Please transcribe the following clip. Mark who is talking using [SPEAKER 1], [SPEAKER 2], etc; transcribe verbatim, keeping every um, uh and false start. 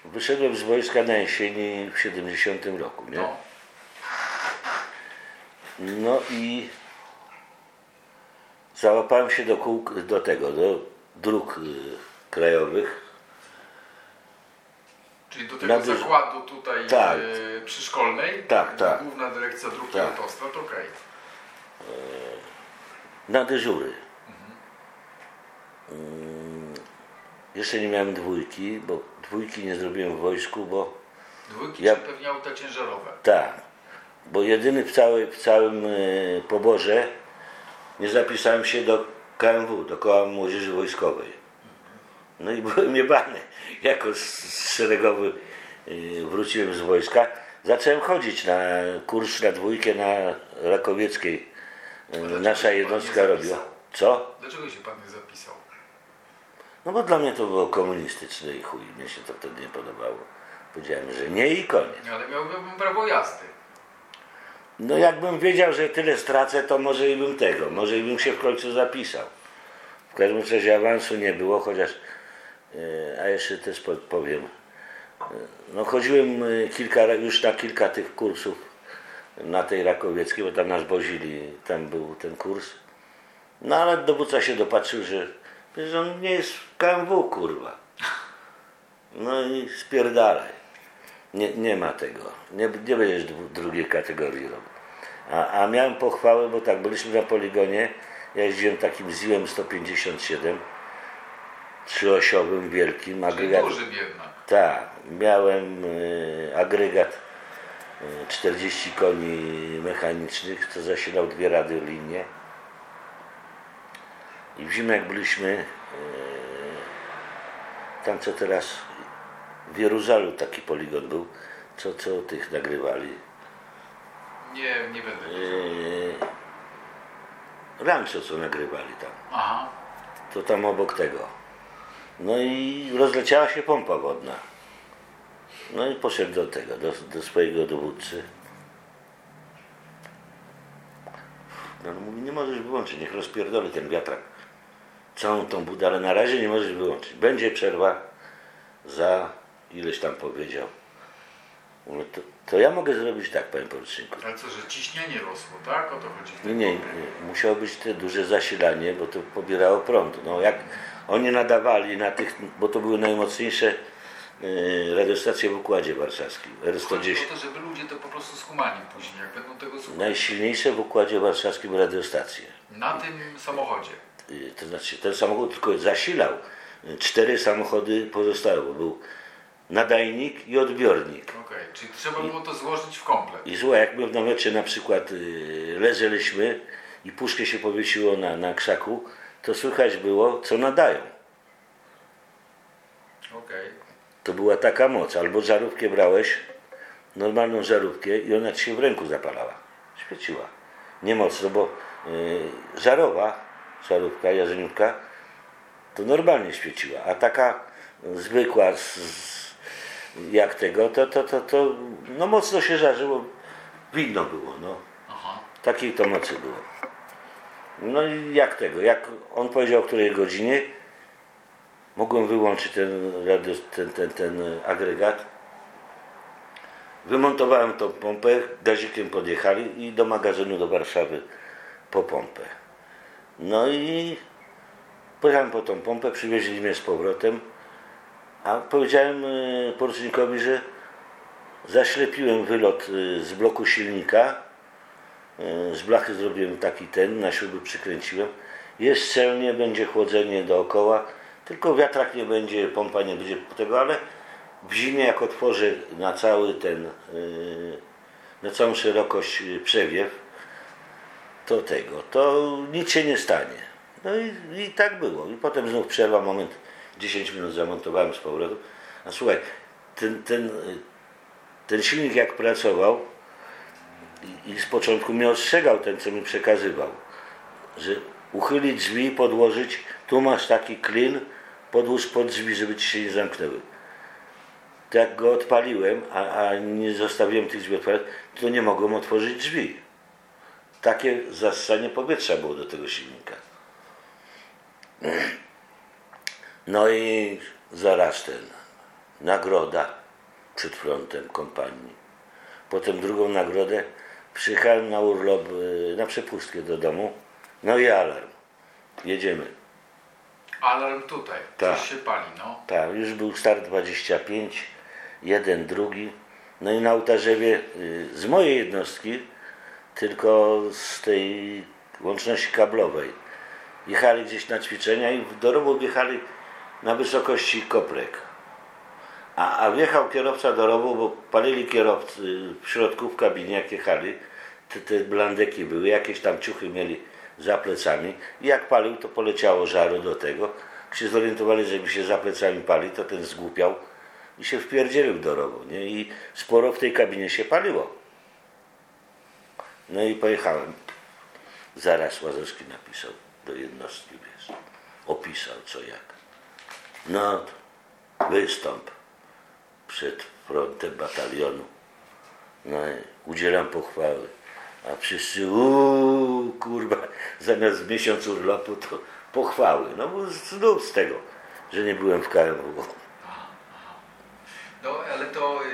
[SPEAKER 1] wyszedłem z wojska na jesieni w siedemdziesiątym roku, nie?
[SPEAKER 2] No.
[SPEAKER 1] No i załapałem się do kół, do tego, do dróg y, krajowych.
[SPEAKER 2] Czyli do tego
[SPEAKER 1] dyż...
[SPEAKER 2] zakładu tutaj
[SPEAKER 1] tak.
[SPEAKER 2] y, przyszkolnej?
[SPEAKER 1] Tak, tak.
[SPEAKER 2] Główna Dyrekcja Dróg i
[SPEAKER 1] tak.
[SPEAKER 2] Autostrad, okej. Okay.
[SPEAKER 1] Na dyżury. Mhm. Jeszcze nie miałem dwójki, bo dwójki nie zrobiłem w wojsku, bo...
[SPEAKER 2] Dwójki,
[SPEAKER 1] ja...
[SPEAKER 2] czy pewnie auta ciężarowe?
[SPEAKER 1] Tak, bo jedyny w, całej, w całym y, poborze nie zapisałem się do K M W, do Koła Młodzieży Wojskowej. No i byłem niebany. Jako szeregowy y, wróciłem z wojska. Zacząłem chodzić na kurs na dwójkę na Rakowieckiej. Y, nasza jednostka robiła. Co?
[SPEAKER 2] Dlaczego się pan nie zapisał?
[SPEAKER 1] No bo dla mnie to było komunistyczne i chuj, mnie się to wtedy nie podobało. Powiedziałem, że nie i koniec.
[SPEAKER 2] Ale miałbym prawo jazdy.
[SPEAKER 1] No jakbym wiedział, że tyle stracę, to może i bym tego, może i bym się w końcu zapisał. W każdym razie awansu nie było, chociaż, a jeszcze też powiem, no chodziłem kilka, już na kilka tych kursów na tej Rakowieckiej, bo tam nas wozili, tam był ten kurs. No ale dowódca się dopatrzył, że, że on nie jest w K M W, kurwa. No i spierdalaj. Nie, nie ma tego. Nie, nie będziesz drugiej kategorii robił. A, a miałem pochwałę, bo tak, byliśmy na poligonie, ja jeździłem takim ziłem sto pięćdziesiąt siedem, trzyosiowym, wielkim. Agregat,
[SPEAKER 2] dużym jednak.
[SPEAKER 1] Tak, miałem y, agregat y, czterdzieści koni mechanicznych, co zasilał dwie radiolinie. I w zimę jak byliśmy, y, tam co teraz w Jeruzalu taki poligon był, co, co tych nagrywali.
[SPEAKER 2] Nie, nie będę.
[SPEAKER 1] Yy, rancho co nagrywali tam.
[SPEAKER 2] Aha.
[SPEAKER 1] To tam obok tego. No i rozleciała się pompa wodna. No i poszedł do tego, do, do swojego dowódcy. No, no mówi, nie możesz wyłączyć, niech rozpierdoli ten wiatrak. Całą tą budę, ale na razie nie możesz wyłączyć. Będzie przerwa za ileś tam powiedział. Mówię, to, to ja mogę zrobić tak, panie poruczniku.
[SPEAKER 2] Ale co, że ciśnienie rosło, tak? O to chodzi w
[SPEAKER 1] Nie,
[SPEAKER 2] tym
[SPEAKER 1] nie, nie, musiało być te duże zasilanie, bo to pobierało prąd. No jak oni nadawali na tych, bo to były najmocniejsze y, radiostacje w Układzie Warszawskim, R sto dziesięć.
[SPEAKER 2] Chodzi o to, żeby ludzie to po prostu skumali później, jak będą tego słuchać.
[SPEAKER 1] Najsilniejsze w Układzie Warszawskim radiostacje.
[SPEAKER 2] Na tym samochodzie.
[SPEAKER 1] Y, to znaczy ten samochód tylko zasilał. Cztery samochody pozostałe, bo był nadajnik i odbiornik.
[SPEAKER 2] Okej, okay. Czyli trzeba było to złożyć w komplet.
[SPEAKER 1] I słuchaj, jak my w namiocie na przykład y, leżeliśmy i puszkę się powiesiło na, na krzaku, to słychać było, co nadają.
[SPEAKER 2] Okej. Okay.
[SPEAKER 1] To była taka moc. Albo żarówkę brałeś, normalną żarówkę i ona ci się w ręku zapalała. Świeciła. Nie mocno, bo y, żarowa żarówka, jarzeniówka, to normalnie świeciła. A taka zwykła, z, z, jak tego, to, to, to, to no mocno się żarzyło. Widno było, no.
[SPEAKER 2] Aha. Takiej
[SPEAKER 1] to mocy było. No i jak tego, jak on powiedział o której godzinie, mogłem wyłączyć ten, radio, ten, ten, ten agregat. Wymontowałem tą pompę, gazikiem podjechali i do magazynu do Warszawy po pompę. No i pojechałem po tą pompę, przywieźli mnie z powrotem, a powiedziałem porucznikowi, że zaślepiłem wylot z bloku silnika, z blachy zrobiłem taki ten, na śruby przykręciłem, jest szczelnie, będzie chłodzenie dookoła, tylko wiatrak nie będzie, pompa nie będzie tego, ale w zimie jak otworzę na cały ten, na całą szerokość przewiew, to tego, to nic się nie stanie. No i, i tak było. I potem znów przerwa, moment, dziesięć minut zamontowałem z powrotem. A słuchaj, ten, ten, ten silnik jak pracował i, i z początku mnie ostrzegał ten, co mi przekazywał, że uchylić drzwi, podłożyć, tu masz taki klin, podłóż pod drzwi, żeby ci się nie zamknęły. To jak go odpaliłem, a, a nie zostawiłem tych drzwi otwartych, to nie mogłem otworzyć drzwi. Takie zassanie powietrza było do tego silnika. No i zaraz ten, nagroda przed frontem kompanii. Potem drugą nagrodę przyjechałem na urlop, y, na przepustkę do domu. No i alarm. Jedziemy.
[SPEAKER 2] Alarm tutaj.
[SPEAKER 1] Tak.
[SPEAKER 2] Coś się pali, no.
[SPEAKER 1] Tak, już był start dwadzieścia pięć, jeden, drugi. No i na Ołtarzewie y, z mojej jednostki, tylko z tej łączności kablowej. Jechali gdzieś na ćwiczenia i do rowu wjechali na wysokości Koprek. A, a wjechał kierowca do rowu, bo palili kierowcy w środku w kabinie, jak jechali. Te, te blandeki były, jakieś tam ciuchy mieli za plecami. I jak palił, to poleciało żaru do tego. Jak się zorientowali, że mi się za plecami pali, to ten zgłupiał i się wpierdzielił do rowu. Nie? I sporo w tej kabinie się paliło. No i pojechałem. Zaraz Łazowski napisał do jednostki, wiesz. Opisał co jak. No, wystąp przed frontem batalionu. No i udzielam pochwały. A wszyscy, uuu, kurwa, zamiast miesiąc urlopu to pochwały. No bo znów z tego, że nie byłem w K M W.
[SPEAKER 2] No, ale to